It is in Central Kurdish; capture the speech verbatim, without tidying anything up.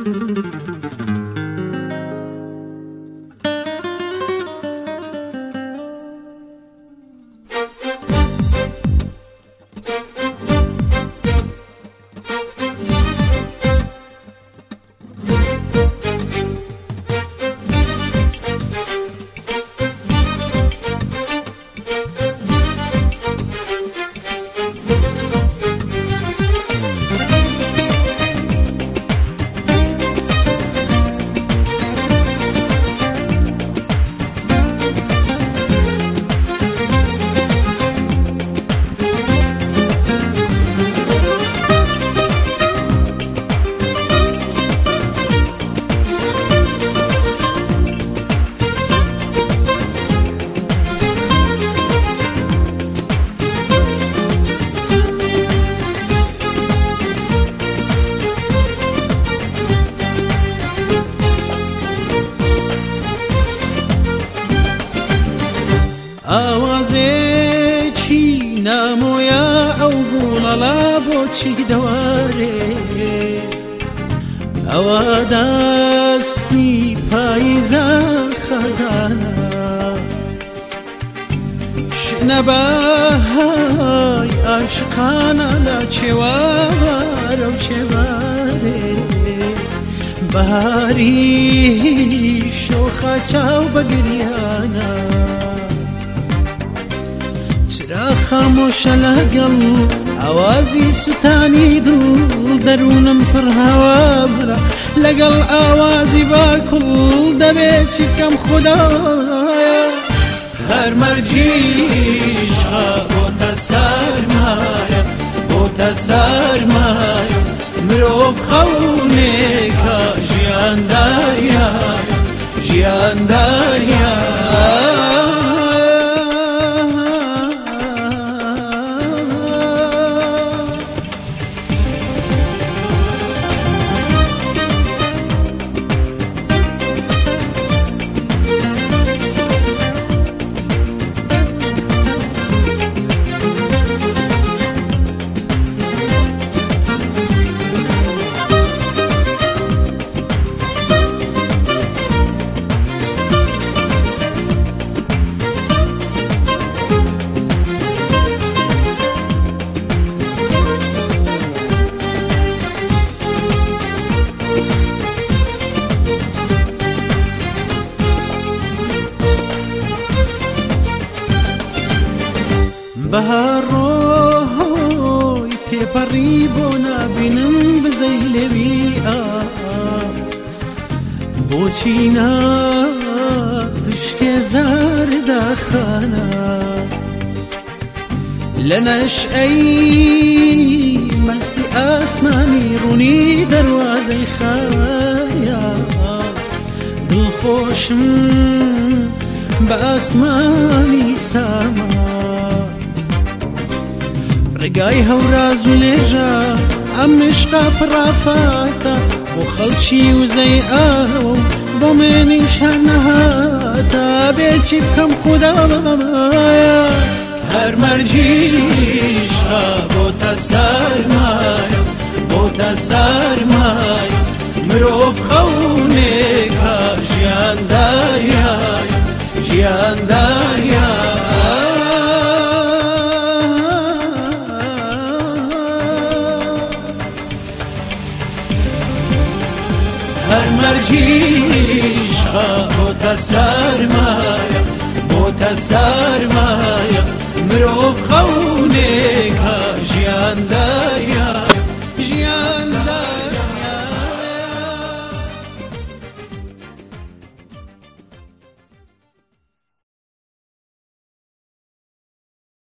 ئاوازێکی نامۆیە ئەو گوڵەڵا بۆچی دەوارێ ئەوە دەستی پاییزە خەزانە شنە بەهای عاشقانە لە چێوارە و چێوارێ بەهاری شۆخە چاو بەگریانە چرا خامۆشە لەگەڵ ئاوازی سوتانی دڵ دەروونم پڕ هەوامرە لەگەڵ ئاوازی باکوڵ دەبێت چی بکەم خودایە هەر مەرجیشە بۆتە سەرمایە بۆتە سەرمایە مرۆڤ خەونێکە ژیاندایە ژیاندایە بەهار ڕۆی تێپەڕی بۆ نابینم بزەی لێوی ئا بۆچی ناپشکێ زاردەخانە لە نەشئەی مەستی ئاسمانی ڕوونی دەروازەی خایە دڵخۆشم بە ئاسمانی ساما ڕێگای هەوراز و لێژە ئەم عشقا پڕافاتە بۆ خەڵکی وزەی ئاوە بۆ منیش هەر نەهاتە بێچی بکەم خودایە هەر مەرجیشە بۆتە سەرمایە بۆتە سەرمایە مرۆڤ خەونێکە ژیاندایە ژیاندایە هەر مەرجیشە بۆتە سەرمایە بۆتە سەرمایە مرۆڤ خەونێکە ژیاندا